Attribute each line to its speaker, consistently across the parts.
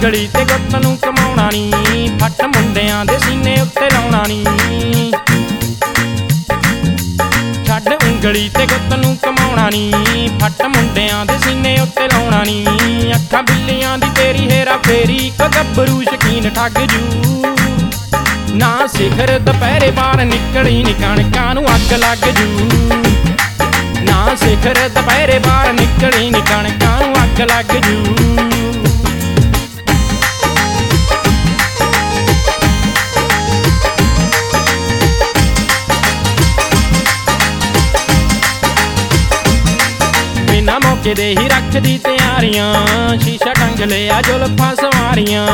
Speaker 1: ਉਂਗਲੀ ਤੇ ਗੁੱਤ ਨੂੰ ਕਮਾਉਣਾ ਨੀ, ਫੱਟ ਮੁੰਡਿਆਂ ਦੇ ਸੀਨੇ ਉੱਤੇ ਲਾਉਣਾ ਨੀ। ਛੱਡ ਉਂਗਲੀ ਤੇ ਗੁੱਤ ਨੂੰ ਕਮਾਉਣਾ ਨੀ, ਫੱਟ ਮੁੰਡਿਆਂ ਦੇ ਸੀਨੇ ਉੱਤੇ ਲਾਉਣਾ ਨੀ। ਅੱਖਾਂ ਬਿੱਲੀਆਂ ਦੀ ਤੇਰੀ ਹੇਰਾ ਫੇਰੀ, ਗੱਭਰੂ ਸ਼ਕੀਨ ਠੱਗ ਜੂ। ਨਾ ਸਿਖਰ ਦੁਪਹਿਰੇ ਬਾਹਰ ਨਿਕਲੀ ਨੀ, ਕਣਕਾਂ ਨੂੰ ਅੱਗ ਲੱਗ ਜੂ। ਨਾ ਸਿਖਰ ਦੁਪਹਿਰੇ ਬਾਹਰ ਨਿਕਲੀ ਨੀ, ਕਣਕਾਂ ਨੂੰ ਅੱਗ ਲੱਗ ਜੂ। ਬਿਨਾਂ ਮੌਕੇ ਦੇ ਹੀ ਰੱਖਦੀ ਤਿਆਰੀਆਂ, ਸ਼ੀਸ਼ਾ ਟੰਗ ਲਿਆ ਜ਼ੁਲਫਾਂ ਸਵਾਰੀਆਂ।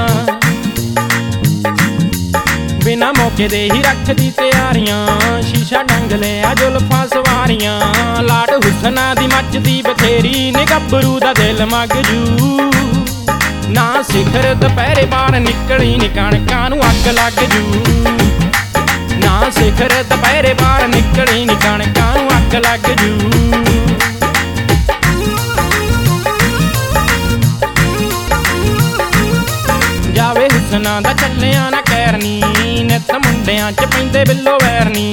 Speaker 1: ਬਿਨਾਂ ਮੌਕੇ ਦੇ ਹੀ ਰੱਖਦੀ ਤਿਆਰੀਆਂ, ਸ਼ੀਸ਼ਾ ਟੰਗ ਲਿਆ ਜ਼ੁਲਫਾਂ ਸਵਾਰੀਆਂ। ਲਾਡ ਹੁਸਨਾ ਦੀ ਮੱਚਦੀ ਬਥੇਰੀ ਨੀ, ਗੱਭਰੂ ਦਾ ਦਿਲ ਮੱਗ ਜੂ। ਨਾ ਸਿਖਰ ਦੁਪਹਿਰੇ ਬਾਹਰ ਨਿਕਲੀ ਨੀ, ਕਣਕਾਂ ਨੂੰ ਅੱਗ ਲੱਗ ਜੂ। ਨਾ ਸਿਖਰ ਦੁਪਹਿਰੇ ਬਾਹਰ ਨਿਕਲੀ ਨੀ, ਕਣਕਾਂ ਨੂੰ ਅੱਗ ਲੱਗ ਜੂ। ਜਾਵੇ ਹੁਸਨਾ ਦਾ ਚੱਲਿਆ ਨਾ ਕੈਰਨੀ, ਨਿੱਤ ਮੁੰਡਿਆਂ ਚ ਪੈਂਦੇ ਬਿੱਲੋ ਵੈਰਨੀ।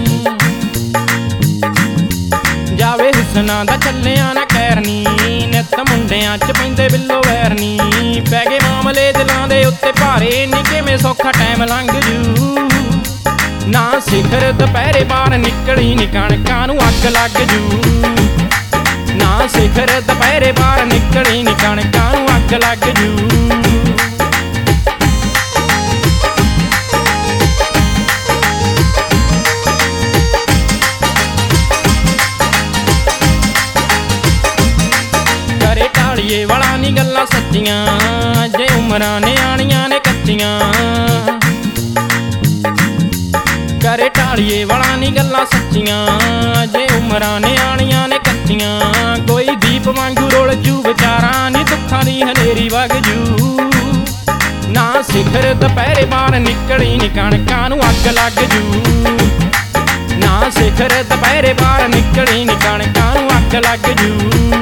Speaker 1: ਜਾਵੇ ਹੁਸਨਾ ਦਾ ਚੱਲਿਆ ਨਾ ਕੈਰਨੀ, ਨਿੱਤ ਮੁੰਡਿਆਂ ਚ ਪੈਂਦੇ ਬਿੱਲੋ ਵੈਰਨੀ। ਪੈ ਗਏ ਮਾਮਲੇ ਦਿਲਾਂ ਦੇ ਉੱਤੇ ਭਾਰੇ ਨੀ, ਕਿਵੇਂ ਸੌਖਾ ਟਾਈਮ ਲੰਘ ਜੂ। ਨਾ ਸਿਖਰ ਦੁਪਹਿਰੇ ਬਾਹਰ ਨਿਕਲੀ ਨੀ, ਕਣਕਾਂ ਨੂੰ ਅੱਗ ਲੱਗ ਜੂ। ਨਾ ਸਿਖਰ ਦੁਪਹਿਰੇ ਬਾਹਰ ਨਿਕਲੀ ਨੀ, ਕਣਕਾਂ ਨੂੰ ਅੱਗ ਲੱਗ ਜੂ। ਢਾਲੀਏ ਵਾਲਾ ਨੀ ਗੱਲਾਂ ਸੱਚੀਆਂ, ਜੇ ਉਮਰਾਂ ਨਿਆਣੀਆਂ ਨੇ ਕੱਚੀਆਂ। ਕਰੇ ਢਾਲੀਏ ਵਾਲਾ ਨੀ ਗੱਲਾਂ ਸੱਚੀਆਂ, ਜੇ ਉਮਰਾਂ ਨਿਆਣੀਆਂ ਨੇ ਕੱਚੀਆਂ। ਕੋਈ ਦੀਪ ਵਾਂਗੂ ਰੁਲ ਜੂ ਵਿਚਾਰਾਂ ਨੀ, ਦੁੱਖਾਂ ਦੀ ਹਨੇਰੀ ਵਗ ਜੂ। ਨਾ ਸਿਖਰ ਦੁਪਹਿਰੇ ਬਾਹਰ ਨਿਕਲੀ ਨੀ, ਕਣਕਾਂ ਨੂੰ ਅੱਗ ਲੱਗ ਜੂ। ਨਾ ਸਿਖਰ ਦੁਪਹਿਰੇ ਬਾਹਰ ਨਿਕਲੀ ਨੀ, ਕਣਕਾਂ ਨੂੰ ਅੱਗ ਲੱਗ ਜੂ।